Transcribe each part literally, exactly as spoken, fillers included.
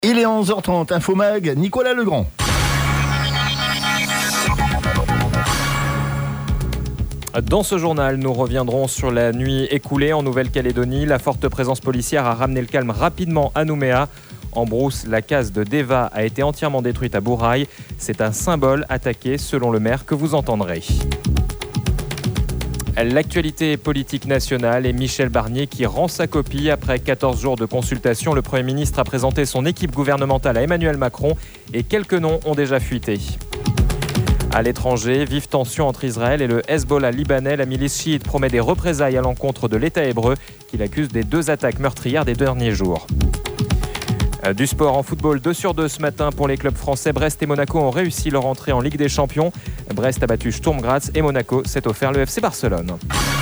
Il est onze heures trente, Infomag, Nicolas Legrand. Dans ce journal, nous reviendrons sur la nuit écoulée en Nouvelle-Calédonie. La forte présence policière a ramené le calme rapidement à Nouméa. En brousse, la case de Deva a été entièrement détruite à Bourail. C'est un symbole attaqué, selon le maire, que vous entendrez. L'actualité politique nationale et Michel Barnier qui rend sa copie. Après quatorze jours de consultation, le Premier ministre a présenté son équipe gouvernementale à Emmanuel Macron et quelques noms ont déjà fuité. À l'étranger, vive tension entre Israël et le Hezbollah libanais. La milice chiite promet des représailles à l'encontre de l'État hébreu qu'il accuse des deux attaques meurtrières des derniers jours. Du sport en football, deux sur deux ce matin pour les clubs français. Brest et Monaco ont réussi leur entrée en Ligue des Champions. Brest a battu Sturm Graz et Monaco s'est offert le F C Barcelone.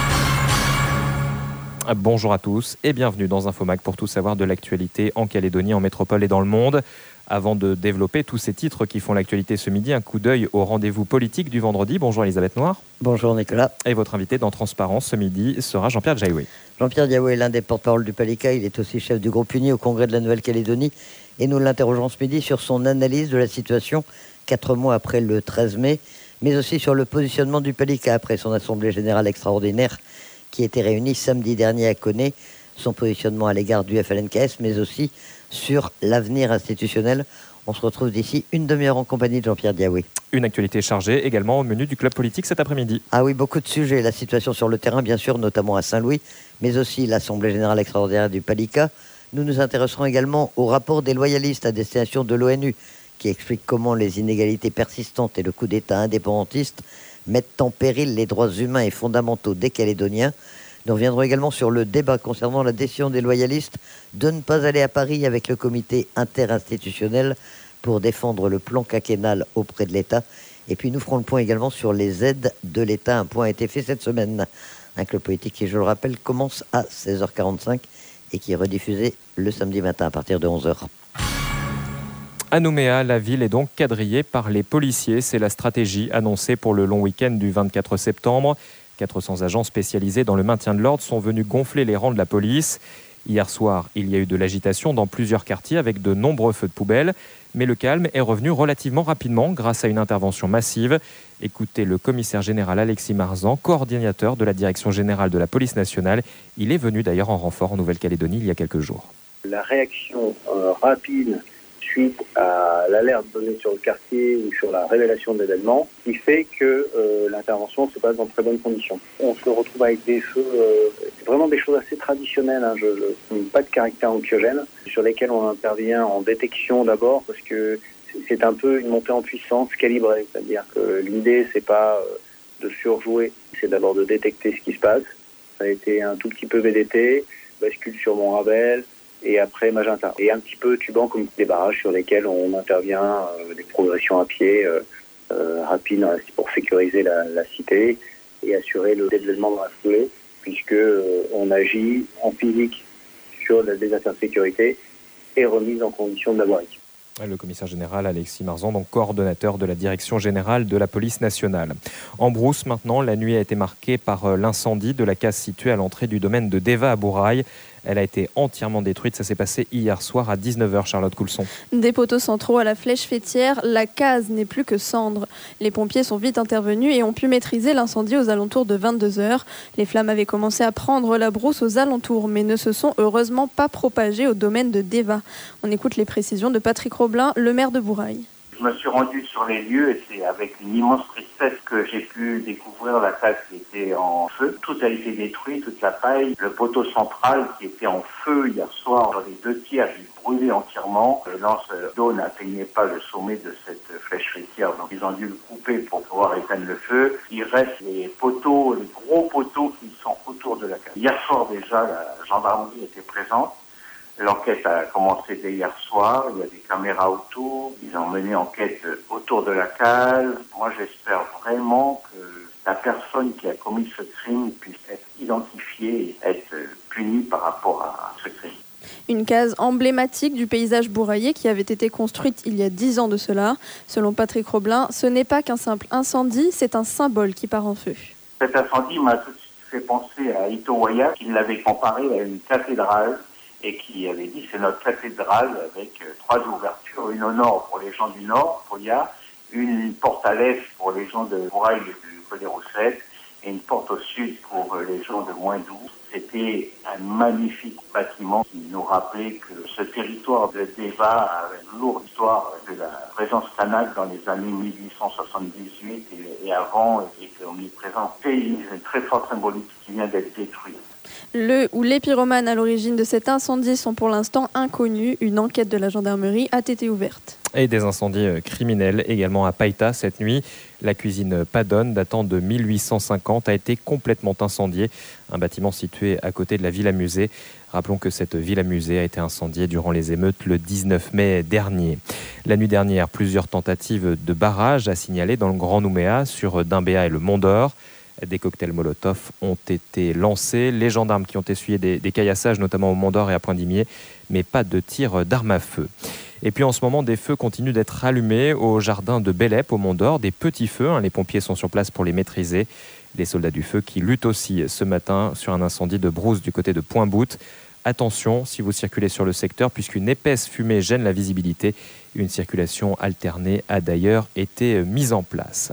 Bonjour à tous et bienvenue dans Infomag pour tout savoir de l'actualité en Calédonie, en métropole et dans le monde. Avant de développer tous ces titres qui font l'actualité ce midi, un coup d'œil au rendez-vous politique du vendredi. Bonjour Elisabeth Noir. Bonjour Nicolas. Et votre invité dans Transparence ce midi sera Jean-Pierre Diaoué. Jean-Pierre Diaoué est l'un des porte-parole du Palika. Il est aussi chef du groupe Uni au Congrès de la Nouvelle-Calédonie. Et nous l'interrogeons ce midi sur son analyse de la situation quatre mois après le treize mai, mais aussi sur le positionnement du Palika après son assemblée générale extraordinaire qui était réunie samedi dernier à Koné, son positionnement à l'égard du F L N K S, mais aussi sur l'avenir institutionnel. On se retrouve d'ici une demi-heure en compagnie de Jean-Pierre Diaoué. Une actualité chargée également au menu du club politique cet après-midi. Ah oui, beaucoup de sujets. La situation sur le terrain, bien sûr, notamment à Saint-Louis, mais aussi l'Assemblée générale extraordinaire du Palika. Nous nous intéresserons également au rapport des loyalistes à destination de l'ONU, qui explique comment les inégalités persistantes et le coup d'État indépendantiste mettent en péril les droits humains et fondamentaux des Calédoniens. Nous reviendrons également sur le débat concernant la décision des loyalistes de ne pas aller à Paris avec le comité interinstitutionnel pour défendre le plan quinquennal auprès de l'État. Et puis nous ferons le point également sur les aides de l'État. Un point a été fait cette semaine. Un club politique qui, je le rappelle, commence à seize heures quarante-cinq et qui est rediffusé le samedi matin à partir de onze heures. À Nouméa, la ville est donc quadrillée par les policiers. C'est la stratégie annoncée pour le long week-end du vingt-quatre septembre. quatre cents agents spécialisés dans le maintien de l'ordre sont venus gonfler les rangs de la police. Hier soir, il y a eu de l'agitation dans plusieurs quartiers avec de nombreux feux de poubelle. Mais le calme est revenu relativement rapidement grâce à une intervention massive. Écoutez le commissaire général Alexis Marzan, coordinateur de la direction générale de la police nationale. Il est venu d'ailleurs en renfort en Nouvelle-Calédonie il y a quelques jours. La réaction euh, rapide suite à l'alerte donnée sur le quartier ou sur la révélation de l'événement, qui fait que euh, l'intervention se passe dans de très bonnes conditions. On se retrouve avec des feux, euh, vraiment des choses assez traditionnelles, hein, je, je, pas de caractère anxiogène, sur lesquels on intervient en détection d'abord, parce que c'est un peu une montée en puissance calibrée, c'est-à-dire que l'idée c'est pas euh, de surjouer, c'est d'abord de détecter ce qui se passe. Ça a été un tout petit peu V D T, bascule sur Montravel, et après Magenta. Et un petit peu Tuban comme des barrages sur lesquels on intervient, euh, des progressions à pied euh, euh, rapides pour sécuriser la, la cité et assurer le développement dans la foulée, puisque euh, on agit en physique sur des affaires de sécurité et remise en condition de la voirie. Le commissaire général Alexis Marzan, donc coordonnateur de la direction générale de la police nationale. En brousse maintenant, la nuit a été marquée par l'incendie de la case située à l'entrée du domaine de Deva à Bourail. Elle a été entièrement détruite. Ça s'est passé hier soir à dix-neuf heures, Charlotte Coulson. Des poteaux centraux à la flèche fêtière, la case n'est plus que cendre. Les pompiers sont vite intervenus et ont pu maîtriser l'incendie aux alentours de vingt-deux heures. Les flammes avaient commencé à prendre la brousse aux alentours, mais ne se sont heureusement pas propagées au domaine de Deva. On écoute les précisions de Patrick Roblin, le maire de Bourail. Je me suis rendu sur les lieux et c'est avec une immense tristesse que j'ai pu découvrir la case qui était en feu. Tout a été détruit, toute la paille. Le poteau central qui était en feu hier soir, les deux tiers, il brûlait entièrement. Le lance d'eau n'atteignait pas le sommet de cette flèche fêtière, donc ils ont dû le couper pour pouvoir éteindre le feu. Il reste les poteaux, les gros poteaux qui sont autour de la case. Hier soir déjà, la gendarmerie était présente. L'enquête a commencé dès hier soir, il y a des caméras autour, ils ont mené enquête autour de la cale. Moi j'espère vraiment que la personne qui a commis ce crime puisse être identifiée et être punie par rapport à ce crime. Une case emblématique du paysage bouraillais qui avait été construite il y a dix ans de cela. Selon Patrick Roblin, ce n'est pas qu'un simple incendie, c'est un symbole qui part en feu. Cet incendie m'a tout de suite fait penser à Ito'Waya, qui l'avait comparé à une cathédrale. et qui avait dit c'est notre cathédrale avec euh, trois ouvertures, une au nord pour les gens du nord, Polia, une porte à l'est pour les gens de Bourail et du Collet-Roussette et une porte au sud pour euh, les gens de Moindou. C'était un magnifique bâtiment qui nous rappelait que ce territoire de Déva a une lourde histoire de la présence kanak dans les années mille huit cent soixante-dix-huit et, et avant, et qu'on y présente une très forte symbolique qui vient d'être détruite. Le ou les pyromanes à l'origine de cet incendie sont pour l'instant inconnus. Une enquête de la gendarmerie a été ouverte. Et des incendies criminels également à Païta cette nuit. La cuisine Padone, datant de mille huit cent cinquante, a été complètement incendiée. Un bâtiment situé à côté de la Villa Musée. Rappelons que cette Villa Musée a été incendiée durant les émeutes le dix-neuf mai dernier. La nuit dernière, plusieurs tentatives de barrage à signaler dans le Grand Nouméa sur Dimbéa et le Mont d'Or. Des cocktails Molotov ont été lancés. Les gendarmes qui ont essuyé des, des caillassages, notamment au Mont d'Or et à Point-d'Imier, mais pas de tir d'armes à feu. Et puis en ce moment, des feux continuent d'être allumés au jardin de Bélep, au Mont d'Or. Des petits feux, hein, les pompiers sont sur place pour les maîtriser. Les soldats du feu qui luttent aussi ce matin sur un incendie de brousse du côté de Pointe-Boute. Attention si vous circulez sur le secteur, puisqu'une épaisse fumée gêne la visibilité. Une circulation alternée a d'ailleurs été mise en place.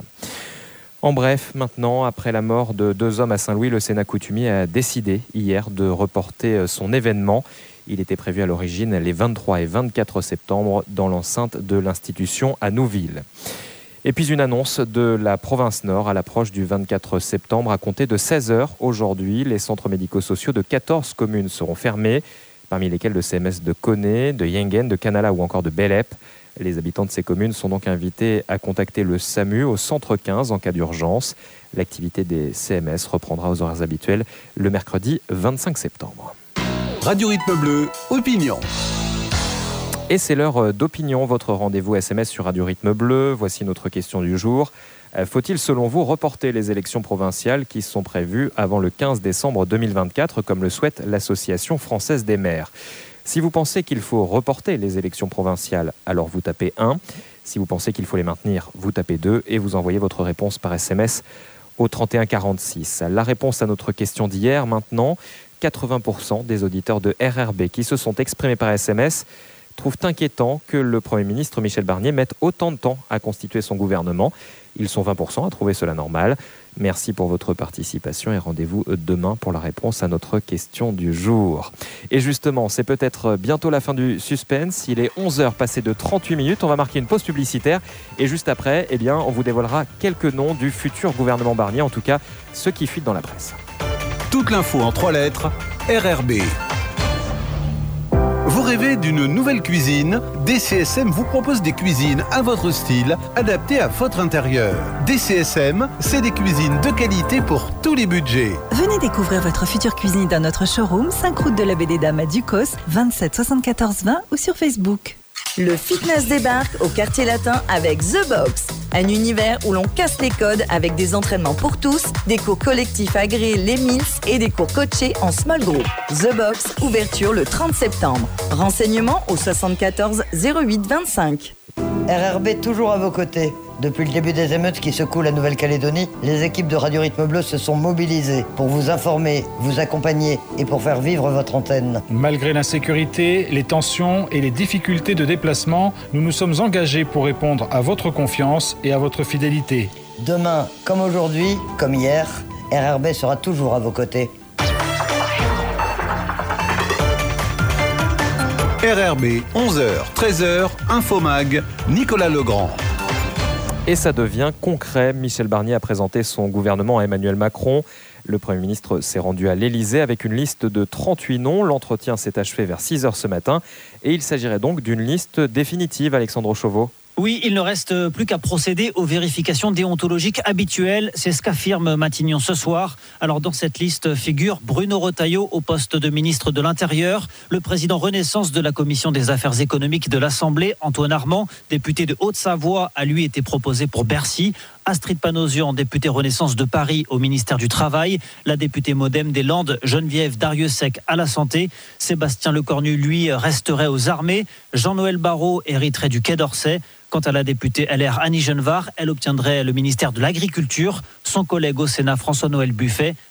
En bref, maintenant, après la mort de deux hommes à Saint-Louis, le Sénat coutumier a décidé hier de reporter son événement. Il était prévu à l'origine les vingt-trois et vingt-quatre septembre dans l'enceinte de l'institution à Nouville. Et puis une annonce de la province Nord à l'approche du vingt-quatre septembre. À compter de seize heures aujourd'hui, les centres médico-sociaux de quatorze communes seront fermés, parmi lesquels le C M S de Koné, de Yengen, de Canala ou encore de Bélep. Les habitants de ces communes sont donc invités à contacter le SAMU au centre quinze en cas d'urgence. L'activité des C M S reprendra aux horaires habituels le mercredi vingt-cinq septembre. Radio Rythme Bleu, opinion. Et c'est l'heure d'opinion, votre rendez-vous S M S sur Radio Rythme Bleu. Voici notre question du jour. Faut-il, selon vous, reporter les élections provinciales qui sont prévues avant le quinze décembre deux mille vingt-quatre, comme le souhaite l'Association française des maires ? Si vous pensez qu'il faut reporter les élections provinciales, alors vous tapez un. Si vous pensez qu'il faut les maintenir, vous tapez deux et vous envoyez votre réponse par S M S au trente et un quarante-six. La réponse à notre question d'hier, maintenant, quatre-vingts pour cent des auditeurs de R R B qui se sont exprimés par S M S trouvent inquiétant que le Premier ministre Michel Barnier mette autant de temps à constituer son gouvernement. Ils sont vingt pour cent à trouver cela normal. Merci pour votre participation et rendez-vous demain pour la réponse à notre question du jour. Et justement, c'est peut-être bientôt la fin du suspense. Il est onze heures passées de trente-huit minutes. On va marquer une pause publicitaire. Et juste après, eh bien, on vous dévoilera quelques noms du futur gouvernement Barnier, en tout cas ceux qui fuitent dans la presse. Toute l'info en trois lettres, R R B. Vous rêvez d'une nouvelle cuisine ? D C S M vous propose des cuisines à votre style, adaptées à votre intérieur. D C S M, c'est des cuisines de qualité pour tous les budgets. Venez découvrir votre future cuisine dans notre showroom, cinq route de la Baie des Dames à Ducos, vingt-sept soixante-quatorze vingt ou sur Facebook. Le fitness débarque au quartier latin avec The Box. Un univers où l'on casse les codes avec des entraînements pour tous, des cours collectifs agréés les Mills et des cours coachés en small group. The Box, ouverture le trente septembre. Renseignements au soixante-quatorze zéro huit vingt-cinq. R R B toujours à vos côtés. Depuis le début des émeutes qui secouent la Nouvelle-Calédonie, les équipes de Radio Rythme Bleu se sont mobilisées pour vous informer, vous accompagner et pour faire vivre votre antenne. Malgré l'insécurité, les tensions et les difficultés de déplacement, nous nous sommes engagés pour répondre à votre confiance et à votre fidélité. Demain, comme aujourd'hui, comme hier, R R B sera toujours à vos côtés. R R B, onze heures, treize heures, Infomag, Nicolas Legrand. Et ça devient concret. Michel Barnier a présenté son gouvernement à Emmanuel Macron. Le Premier ministre s'est rendu à l'Élysée avec une liste de trente-huit noms. L'entretien s'est achevé vers six heures ce matin. Et il s'agirait donc d'une liste définitive, Alexandre Chauveau. Oui, il ne reste plus qu'à procéder aux vérifications déontologiques habituelles. C'est ce qu'affirme Matignon ce soir. Alors dans cette liste figure Bruno Retailleau au poste de ministre de l'Intérieur, le président Renaissance de la Commission des Affaires économiques de l'Assemblée, Antoine Armand, député de Haute-Savoie, a lui été proposé pour Bercy. Astrid Panosyan, députée Renaissance de Paris au ministère du Travail, la députée Modem des Landes, Geneviève Dariussec à la Santé, Sébastien Lecornu, lui, resterait aux armées, Jean-Noël Barrot hériterait du Quai d'Orsay. Quant à la députée L R Annie Genevard, elle obtiendrait le ministère de l'Agriculture. Son collègue au Sénat, François-Noël Buffet,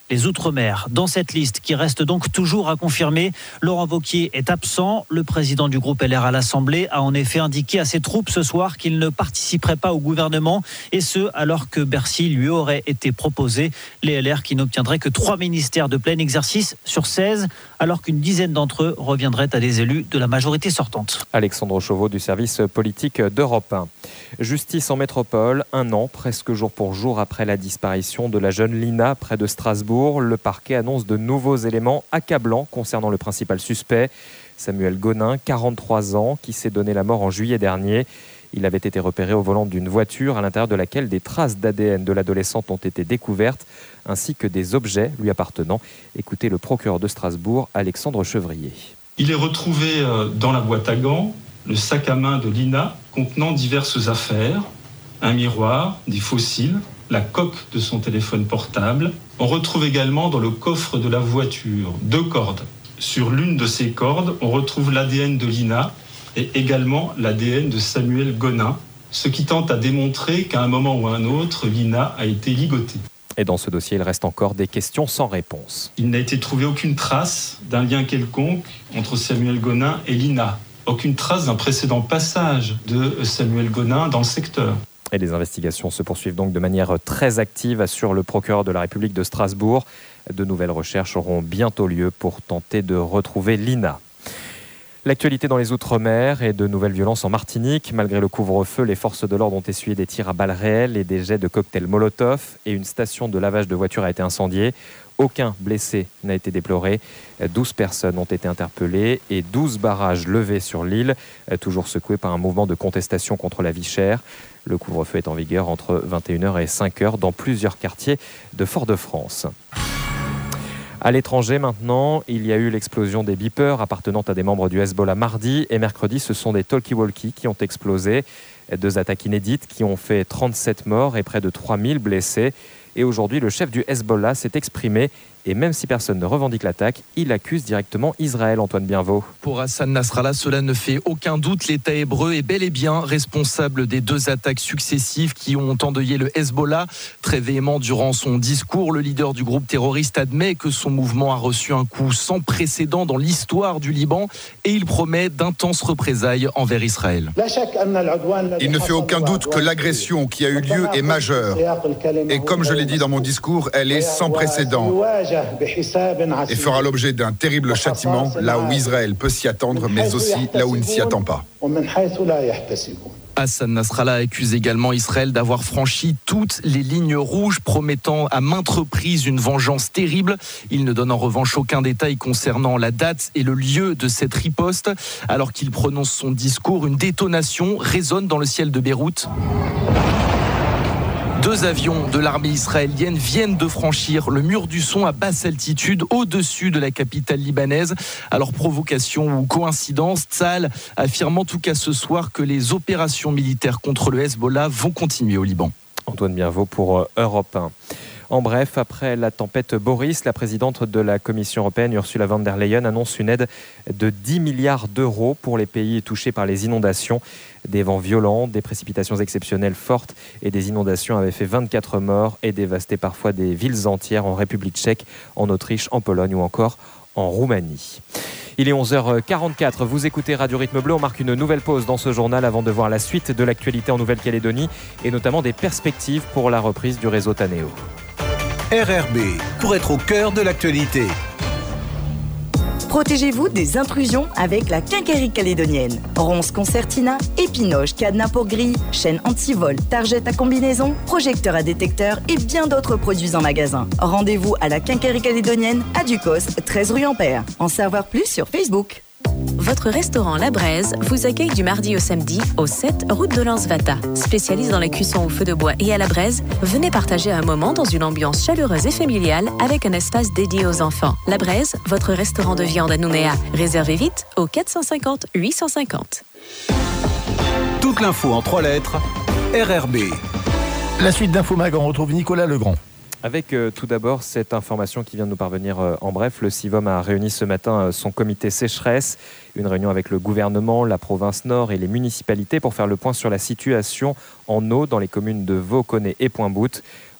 les Outre-mer. Dans cette liste, qui reste donc toujours à confirmer, Laurent Wauquiez est absent. Le président du groupe L R à l'Assemblée a en effet indiqué à ses troupes ce soir qu'il ne participerait pas au gouvernement, et ce, alors que Bercy lui aurait été proposé. Les L R qui n'obtiendraient que trois ministères de plein exercice sur seize, alors qu'une dizaine d'entre eux reviendraient à des élus de la majorité sortante. Alexandre Chauveau du service politique d'Europe un. Justice en métropole, un an, presque jour pour jour après la disparition de la jeune Lina près de Strasbourg. Le parquet annonce de nouveaux éléments accablants concernant le principal suspect, Samuel Gonin, quarante-trois ans, qui s'est donné la mort en juillet dernier. Il avait été repéré au volant d'une voiture à l'intérieur de laquelle des traces d'A D N de l'adolescente ont été découvertes, ainsi que des objets lui appartenant. Écoutez le procureur de Strasbourg, Alexandre Chevrier. Il est retrouvé dans la boîte à gants le sac à main de Lina contenant diverses affaires, un miroir, des fossiles, la coque de son téléphone portable. On retrouve également dans le coffre de la voiture deux cordes. Sur l'une de ces cordes, on retrouve l'A D N de Lina et également l'A D N de Samuel Gonin, ce qui tente à démontrer qu'à un moment ou à un autre, Lina a été ligotée. Et dans ce dossier, il reste encore des questions sans réponse. Il n'a été trouvé aucune trace d'un lien quelconque entre Samuel Gonin et Lina. Aucune trace d'un précédent passage de Samuel Gonin dans le secteur. Et les investigations se poursuivent donc de manière très active, assure le procureur de la République de Strasbourg. De nouvelles recherches auront bientôt lieu pour tenter de retrouver Lina. L'actualité dans les Outre-mer et de nouvelles violences en Martinique. Malgré le couvre-feu, les forces de l'ordre ont essuyé des tirs à balles réelles et des jets de cocktails Molotov. Et une station de lavage de voitures a été incendiée. Aucun blessé n'a été déploré. douze personnes ont été interpellées et douze barrages levés sur l'île, toujours secoués par un mouvement de contestation contre la vie chère. Le couvre-feu est en vigueur entre vingt et une heures et cinq heures dans plusieurs quartiers de Fort-de-France. À l'étranger maintenant, il y a eu l'explosion des beepers appartenant à des membres du Hezbollah mardi et mercredi, ce sont des talkie-walkie qui ont explosé. Deux attaques inédites qui ont fait trente-sept morts et près de trois mille blessés. Et aujourd'hui, le chef du Hezbollah s'est exprimé. Et même si personne ne revendique l'attaque, il accuse directement Israël, Antoine Bienvaux. Pour Hassan Nasrallah, cela ne fait aucun doute. L'État hébreu est bel et bien responsable des deux attaques successives qui ont endeuillé le Hezbollah. Très véhément durant son discours, le leader du groupe terroriste admet que son mouvement a reçu un coup sans précédent dans l'histoire du Liban et il promet d'intenses représailles envers Israël. Il ne fait aucun doute que l'agression qui a eu lieu est majeure. Et comme je l'ai dit dans mon discours, elle est sans précédent et fera l'objet d'un terrible châtiment là où Israël peut s'y attendre, mais aussi là où il ne s'y attend pas. Hassan Nasrallah accuse également Israël d'avoir franchi toutes les lignes rouges, promettant à maintes reprises une vengeance terrible. Il ne donne en revanche aucun détail concernant la date et le lieu de cette riposte. Alors qu'il prononce son discours, une détonation résonne dans le ciel de Beyrouth. Deux avions de l'armée israélienne viennent de franchir le mur du son à basse altitude au-dessus de la capitale libanaise. Alors provocation ou coïncidence, Tzahal affirme en tout cas ce soir que les opérations militaires contre le Hezbollah vont continuer au Liban. Antoine Bienveau pour Europe un. En bref, après la tempête Boris, la présidente de la Commission européenne, Ursula von der Leyen, annonce une aide de dix milliards d'euros pour les pays touchés par les inondations. Des vents violents, des précipitations exceptionnelles fortes et des inondations avaient fait vingt-quatre morts et dévasté parfois des villes entières en République tchèque, en Autriche, en Pologne ou encore en Roumanie. Il est onze heures quarante-quatre, vous écoutez Radio Rythme Bleu, on marque une nouvelle pause dans ce journal avant de voir la suite de l'actualité en Nouvelle-Calédonie et notamment des perspectives pour la reprise du réseau Taneo. R R B, pour être au cœur de l'actualité. Protégez-vous des intrusions avec la quincaillerie calédonienne. Ronces concertina, épinoches, cadenas pour grille, chaînes anti-vol, targettes à combinaison, projecteurs à détecteurs et bien d'autres produits en magasin. Rendez-vous à la quincaillerie calédonienne à Ducos, treize rue Ampère. En savoir plus sur Facebook. Votre restaurant La Braise vous accueille du mardi au samedi au sept route de Lansvata. Spécialiste dans la cuisson au feu de bois et à la braise, venez partager un moment dans une ambiance chaleureuse et familiale avec un espace dédié aux enfants. La Braise, votre restaurant de viande à Nouméa. Réservez vite au quatre cent cinquante huit cent cinquante. Toute l'info en trois lettres, R R B. La suite d'Infomag, on retrouve Nicolas Legrand. Avec euh, tout d'abord cette information qui vient de nous parvenir euh, en bref, le Sivom a réuni ce matin euh, son comité sécheresse, une réunion avec le gouvernement, la province Nord et les municipalités pour faire le point sur la situation en eau dans les communes de Vaux, Connay et Pointe-Boute.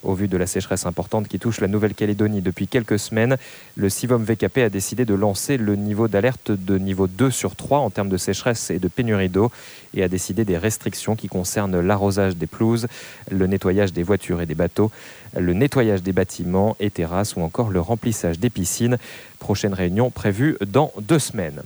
Au vu de la sécheresse importante qui touche la Nouvelle-Calédonie depuis quelques semaines, le Sivom V K P a décidé de lancer le niveau d'alerte de niveau deux sur trois en termes de sécheresse et de pénurie d'eau et a décidé des restrictions qui concernent l'arrosage des pelouses, le nettoyage des voitures et des bateaux, le nettoyage des bâtiments et terrasses ou encore le remplissage des piscines. Prochaine réunion prévue dans deux semaines.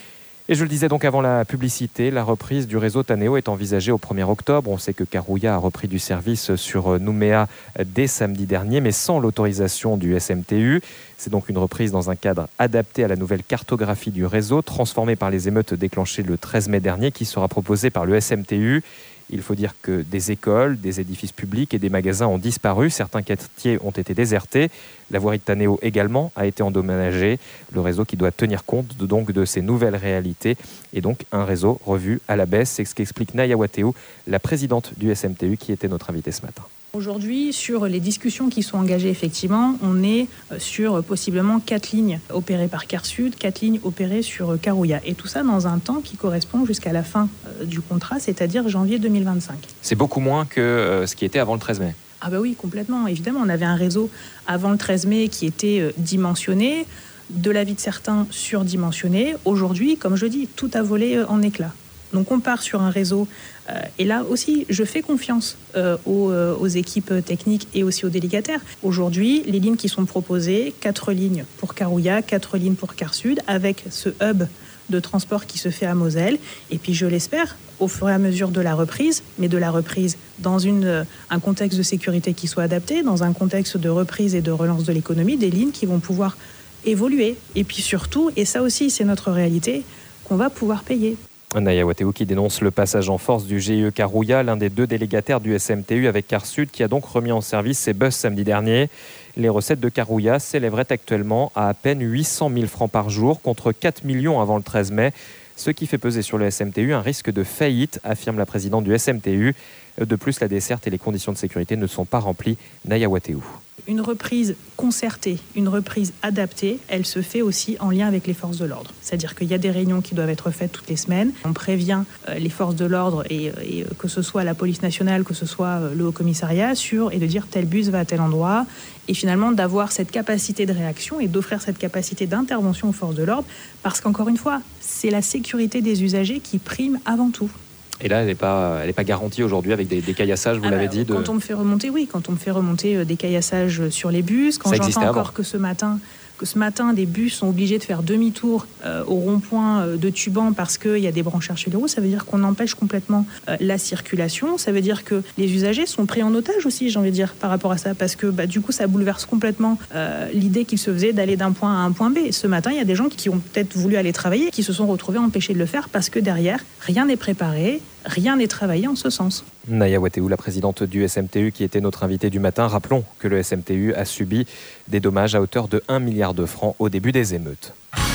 Et je le disais donc avant la publicité, la reprise du réseau Taneo est envisagée au premier octobre. On sait que Karouya a repris du service sur Nouméa dès samedi dernier, mais sans l'autorisation du S M T U. C'est donc une reprise dans un cadre adapté à la nouvelle cartographie du réseau, transformée par les émeutes déclenchées le treize mai dernier, qui sera proposée par le S M T U. Il faut dire que des écoles, des édifices publics et des magasins ont disparu. Certains quartiers ont été désertés. La voirie de Taneo également a été endommagée. Le réseau qui doit tenir compte de, donc de ces nouvelles réalités et donc un réseau revu à la baisse. C'est ce qu'explique Naya Wateo, la présidente du S M T U qui était notre invitée ce matin. Aujourd'hui, sur les discussions qui sont engagées, effectivement, on est sur possiblement quatre lignes opérées par Carsud, quatre lignes opérées sur Karouya. Et tout ça dans un temps qui correspond jusqu'à la fin du contrat, c'est-à-dire janvier deux mille vingt-cinq. C'est beaucoup moins que euh, ce qui était avant le treize mai. Ah bah oui, complètement. Évidemment, on avait un réseau avant le treize mai qui était dimensionné, de l'avis de certains surdimensionné. Aujourd'hui, comme je dis, tout a volé en éclats. Donc on part sur un réseau, euh, et là aussi, je fais confiance euh, aux, euh, aux équipes techniques et aussi aux délégataires. Aujourd'hui, les lignes qui sont proposées, quatre lignes pour Karouya, quatre lignes pour Carsud, avec ce hub de transport qui se fait à Moselle. Et puis je l'espère, au fur et à mesure de la reprise, mais de la reprise dans une, euh, un contexte de sécurité qui soit adapté, dans un contexte de reprise et de relance de l'économie, des lignes qui vont pouvoir évoluer. Et puis surtout, et ça aussi c'est notre réalité, qu'on va pouvoir payer. Naya Wateo qui dénonce le passage en force du G I E Karouya, l'un des deux délégataires du S M T U avec Carsud, qui a donc remis en service ses bus samedi dernier. Les recettes de Karouya s'élèveraient actuellement à à peine huit cent mille francs par jour, contre quatre millions avant le treize mai, ce qui fait peser sur le S M T U un risque de faillite, affirme la présidente du S M T U. De plus, la desserte et les conditions de sécurité ne sont pas remplies. Naya Wateo. Une reprise concertée, une reprise adaptée, elle se fait aussi en lien avec les forces de l'ordre. C'est-à-dire qu'il y a des réunions qui doivent être faites toutes les semaines. On prévient les forces de l'ordre, et, et que ce soit la police nationale, que ce soit le haut-commissariat, sur, et de dire tel bus va à tel endroit, et finalement d'avoir cette capacité de réaction et d'offrir cette capacité d'intervention aux forces de l'ordre, parce qu'encore une fois, c'est la sécurité des usagers qui prime avant tout. Et là, elle n'est pas, elle n'est pas garantie aujourd'hui avec des, des caillassages, vous ah l'avez bah, dit. De... Quand on me fait remonter, oui, quand on me fait remonter des caillassages sur les bus, quand j'entends encore que ce matin, que ce matin, des bus sont obligés de faire demi-tour euh, au rond-point de Tuban parce qu'il y a des branchages sur les routes, ça veut dire qu'on empêche complètement euh, la circulation. Ça veut dire que les usagers sont pris en otage aussi, j'ai envie de dire, par rapport à ça, parce que bah, du coup, ça bouleverse complètement euh, l'idée qu'ils se faisaient d'aller d'un point A à un point B. Ce matin, il y a des gens qui ont peut-être voulu aller travailler, qui se sont retrouvés empêchés de le faire parce que derrière, rien n'est préparé, rien n'est travaillé en ce sens. Naya Wateo, la présidente du S M T U qui était notre invitée du matin. Rappelons que le S M T U a subi des dommages à hauteur de un milliard de francs au début des émeutes.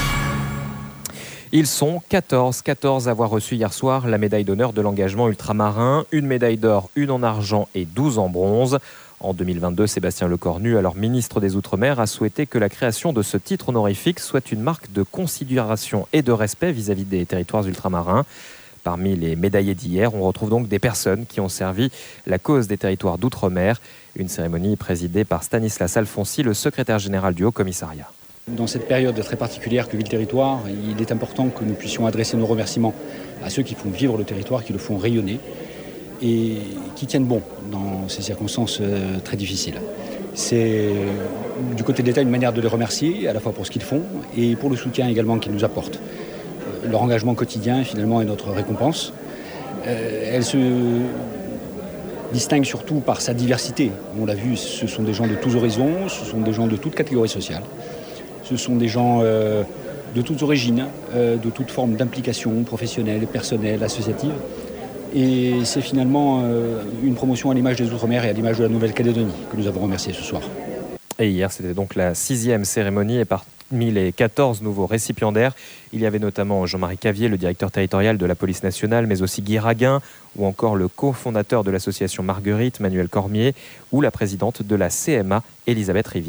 Ils sont quatorze, quatorze à avoir reçu hier soir la médaille d'honneur de l'engagement ultramarin, une médaille d'or, une en argent et douze en bronze. En deux mille vingt-deux, Sébastien Lecornu, alors ministre des Outre-mer, a souhaité que la création de ce titre honorifique soit une marque de considération et de respect vis-à-vis des territoires ultramarins. Parmi les médaillés d'hier, on retrouve donc des personnes qui ont servi la cause des territoires d'outre-mer. Une cérémonie présidée par Stanislas Alfonsi, le secrétaire général du Haut-Commissariat. Dans cette période très particulière que vit le territoire, il est important que nous puissions adresser nos remerciements à ceux qui font vivre le territoire, qui le font rayonner et qui tiennent bon dans ces circonstances très difficiles. C'est du côté de l'État une manière de les remercier, à la fois pour ce qu'ils font et pour le soutien également qu'ils nous apportent. Leur engagement quotidien, finalement, est notre récompense. Euh, elle se distingue surtout par sa diversité. On l'a vu, ce sont des gens de tous horizons, ce sont des gens de toutes catégories sociales. Ce sont des gens euh, de toutes origines, euh, de toutes formes d'implication professionnelle, personnelle, associative. Et c'est finalement euh, une promotion à l'image des Outre-mer et à l'image de la Nouvelle-Calédonie que nous avons remercié ce soir. Et hier, c'était donc la sixième cérémonie et parmi les quatorze nouveaux récipiendaires, il y avait notamment Jean-Marie Cavier, le directeur territorial de la police nationale, mais aussi Guy Raguin, ou encore le cofondateur de l'association Marguerite, Manuel Cormier, ou la présidente de la C M A, Elisabeth Rivière.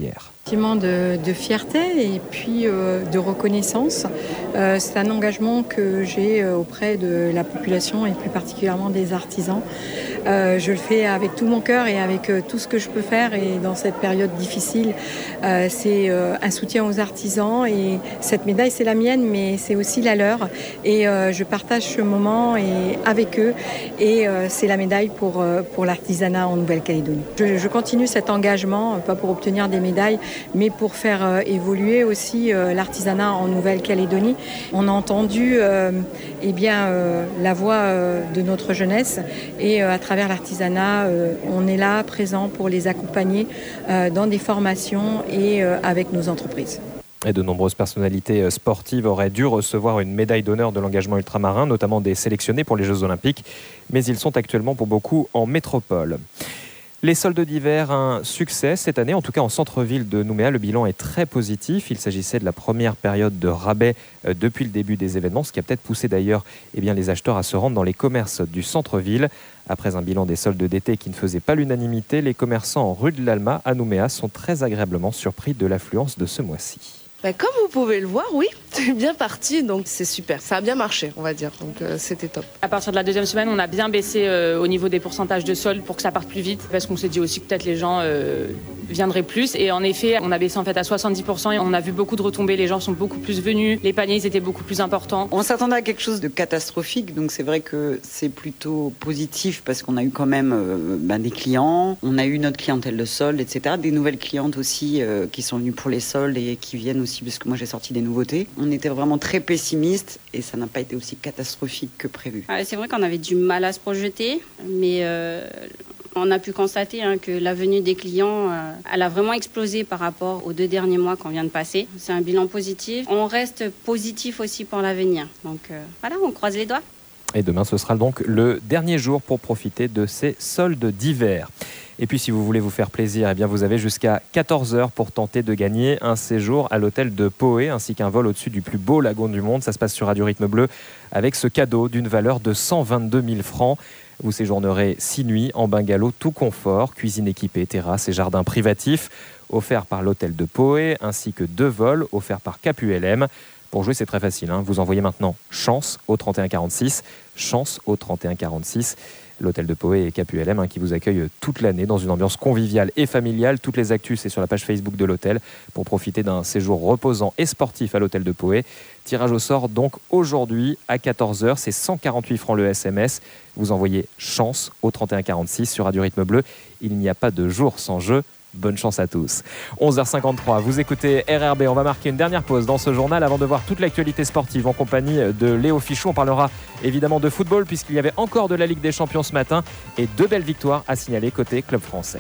Sentiment de, de fierté et puis euh, de reconnaissance. Euh, c'est un engagement que j'ai auprès de la population et plus particulièrement des artisans. Euh, je le fais avec tout mon cœur et avec euh, tout ce que je peux faire. Et dans cette période difficile, euh, c'est euh, un soutien aux artisans. Et cette médaille, c'est la mienne, mais c'est aussi la leur. Et euh, je partage ce moment et, avec eux. Et euh, c'est la médaille pour, euh, pour l'artisanat en Nouvelle-Calédonie. Je, je continue cet engagement, pas pour obtenir des médailles, mais pour faire euh, évoluer aussi euh, l'artisanat en Nouvelle-Calédonie. On a entendu euh, eh bien, euh, la voix euh, de notre jeunesse et euh, à travers l'artisanat, euh, on est là, présent pour les accompagner euh, dans des formations et euh, avec nos entreprises. Et de nombreuses personnalités sportives auraient dû recevoir une médaille d'honneur de l'engagement ultramarin, notamment des sélectionnés pour les Jeux Olympiques, mais ils sont actuellement pour beaucoup en métropole. Les soldes d'hiver, un succès cette année, en tout cas en centre-ville de Nouméa. Le bilan est très positif. Il s'agissait de la première période de rabais euh, depuis le début des événements, ce qui a peut-être poussé d'ailleurs eh bien, les acheteurs à se rendre dans les commerces du centre-ville. Après un bilan des soldes d'été qui ne faisait pas l'unanimité, les commerçants en rue de l'Alma à Nouméa sont très agréablement surpris de l'affluence de ce mois-ci. Bah, comme vous pouvez le voir, oui, c'est bien parti, donc c'est super. Ça a bien marché, on va dire, donc euh, c'était top. À partir de la deuxième semaine, on a bien baissé euh, au niveau des pourcentages de soldes pour que ça parte plus vite, parce qu'on s'est dit aussi que peut-être les gens euh, viendraient plus. Et en effet, on a baissé en fait à soixante-dix pour cent et on a vu beaucoup de retombées. Les gens sont beaucoup plus venus, les paniers ils étaient beaucoup plus importants. On s'attendait à quelque chose de catastrophique, donc c'est vrai que c'est plutôt positif parce qu'on a eu quand même euh, ben, des clients, on a eu notre clientèle de soldes, et cetera. Des nouvelles clientes aussi euh, qui sont venues pour les soldes et qui viennent aussi parce que moi j'ai sorti des nouveautés. On était vraiment très pessimistes et ça n'a pas été aussi catastrophique que prévu. Ah, c'est vrai qu'on avait du mal à se projeter, mais euh, on a pu constater hein, que la venue des clients, euh, elle a vraiment explosé par rapport aux deux derniers mois qu'on vient de passer. C'est un bilan positif. On reste positif aussi pour l'avenir. Donc euh, voilà, on croise les doigts. Et demain, ce sera donc le dernier jour pour profiter de ces soldes d'hiver. Et puis, si vous voulez vous faire plaisir, eh bien, vous avez jusqu'à quatorze heures pour tenter de gagner un séjour à l'hôtel de Poé, ainsi qu'un vol au-dessus du plus beau lagon du monde. Ça se passe sur Radio Rythme Bleu, avec ce cadeau d'une valeur de cent vingt-deux mille francs. Vous séjournerez six nuits en bungalow tout confort, cuisine équipée, terrasse et jardin privatif, offert par l'hôtel de Poé, ainsi que deux vols offerts par Cap U L M. Pour jouer, c'est très facile, hein. Vous envoyez maintenant chance au trente et un quarante-six, chance au trente et un quarante-six. L'hôtel de Poé et Cap U L M hein, qui vous accueille toute l'année dans une ambiance conviviale et familiale. Toutes les actus, c'est sur la page Facebook de l'hôtel pour profiter d'un séjour reposant et sportif à l'hôtel de Poé. Tirage au sort donc aujourd'hui à quatorze heures, c'est cent quarante-huit francs le S M S. Vous envoyez chance au trente et un quarante-six sur Radio Rythme Bleu. Il n'y a pas de jour sans jeu. Bonne chance à tous. onze heures cinquante-trois, vous écoutez R R B. On va marquer une dernière pause dans ce journal avant de voir toute l'actualité sportive en compagnie de Léo Fichou. On parlera évidemment de football puisqu'il y avait encore de la Ligue des Champions ce matin et deux belles victoires à signaler côté club français.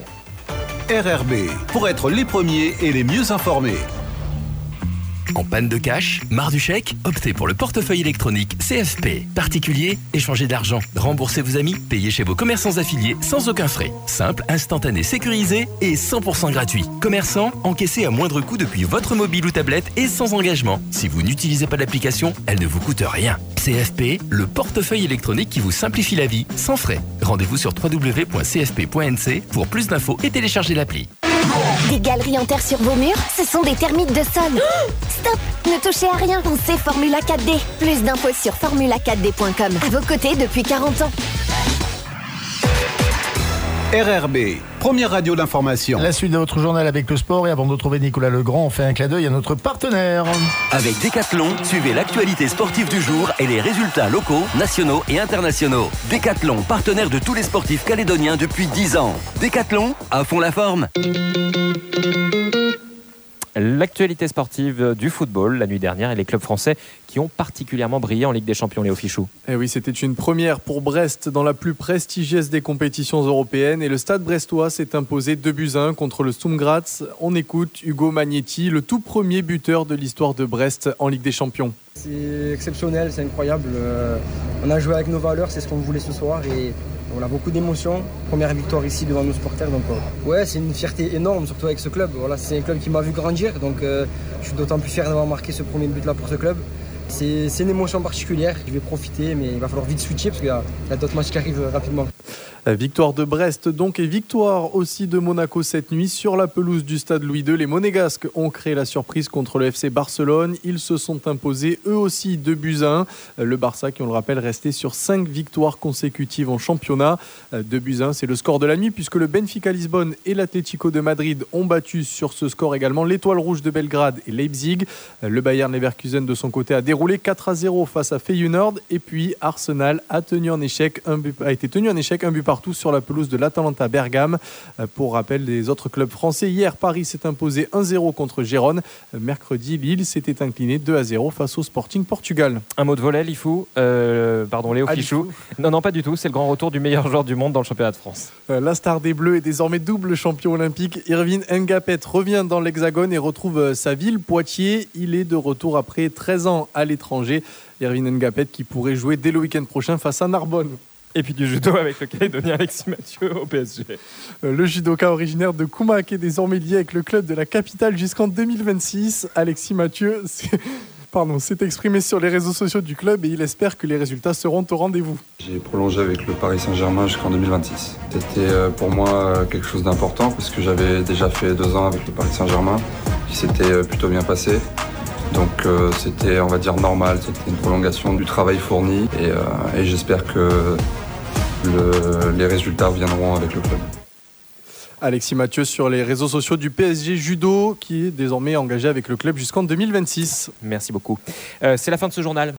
R R B, pour être les premiers et les mieux informés. En panne de cash, marre du chèque, optez pour le portefeuille électronique C F P. Particulier, échangez de l'argent, remboursez vos amis, payez chez vos commerçants affiliés sans aucun frais. Simple, instantané, sécurisé et cent pour cent gratuit. Commerçant, encaissez à moindre coût depuis votre mobile ou tablette et sans engagement. Si vous n'utilisez pas l'application, elle ne vous coûte rien. C F P, le portefeuille électronique qui vous simplifie la vie, sans frais. Rendez-vous sur w w w point c f p point n c pour plus d'infos et téléchargez l'appli. Des galeries en terre sur vos murs, ce sont des termites de sol. Stop, ne touchez à rien, pensez Formula quatre D. Plus d'infos sur formula quatre d point com. À vos côtés depuis quarante ans. R R B, première radio d'information. La suite de votre journal avec le sport et avant de retrouver Nicolas Legrand, on fait un clin d'œil à notre partenaire. Avec Decathlon, suivez l'actualité sportive du jour et les résultats locaux, nationaux et internationaux. Decathlon, partenaire de tous les sportifs calédoniens depuis dix ans. Decathlon, à fond la forme. L'actualité sportive du football la nuit dernière et les clubs français qui ont particulièrement brillé en Ligue des Champions, Léo Fichou. Eh oui, c'était une première pour Brest dans la plus prestigieuse des compétitions européennes et le Stade brestois s'est imposé deux buts à un contre le Sturm Graz. On écoute Hugo Magnetti, le tout premier buteur de l'histoire de Brest en Ligue des Champions. C'est exceptionnel, c'est incroyable. Euh, on a joué avec nos valeurs, c'est ce qu'on voulait ce soir et on a beaucoup d'émotions. Première victoire ici devant nos supporters, donc euh, ouais, c'est une fierté énorme, surtout avec ce club. Voilà, c'est un club qui m'a vu grandir, donc euh, je suis d'autant plus fier d'avoir marqué ce premier but là pour ce club. C'est, c'est une émotion particulière, je vais profiter, mais il va falloir vite switcher parce qu'il y a, il y a d'autres matchs qui arrivent rapidement. Victoire de Brest donc et victoire aussi de Monaco cette nuit sur la pelouse du stade Louis deux. Les Monégasques ont créé la surprise contre le F C Barcelone. Ils se sont imposés eux aussi deux buts à un. Le Barça qui, on le rappelle, restait sur cinq victoires consécutives en championnat. deux buts à un, c'est le score de la nuit puisque le Benfica Lisbonne et l'Atlético de Madrid ont battu sur ce score également l'Étoile Rouge de Belgrade et Leipzig. Le Bayern Leverkusen de son côté a déroulé quatre à zéro face à Feyenoord et puis Arsenal a, tenu en échec un but, a été tenu en échec un but par partout sur la pelouse de l'Atalanta Bergame. Pour rappel des autres clubs français, hier Paris s'est imposé un zéro contre Gérone. Mercredi, Lille s'était incliné deux à zéro face au Sporting Portugal. Un mot de volley, Lifou, euh, pardon Léo ah, Fichou. Non, non, pas du tout, c'est le grand retour du meilleur joueur du monde dans le championnat de France. La star des Bleus est désormais double champion olympique. Irvine Ngapet revient dans l'Hexagone et retrouve sa ville, Poitiers. Il est de retour après treize ans à l'étranger. Irvine Ngapet qui pourrait jouer dès le week-end prochain face à Narbonne. Et puis du judo avec le Calédonien Alexis Mathieu au P S G. Le judoka originaire de Koumak est désormais lié avec le club de la capitale jusqu'en deux mille vingt-six. Alexis Mathieu pardon, s'est exprimé sur les réseaux sociaux du club et il espère que les résultats seront au rendez-vous. J'ai prolongé avec le Paris Saint-Germain jusqu'en deux mille vingt-six. C'était pour moi quelque chose d'important parce que j'avais déjà fait deux ans avec le Paris Saint-Germain qui s'était plutôt bien passé. Donc euh, c'était, on va dire, normal, c'était une prolongation du travail fourni et, euh, et j'espère que le, les résultats viendront avec le club. Alexis Mathieu sur les réseaux sociaux du P S G Judo qui est désormais engagé avec le club jusqu'en deux mille vingt-six. Merci beaucoup. Euh, c'est la fin de ce journal.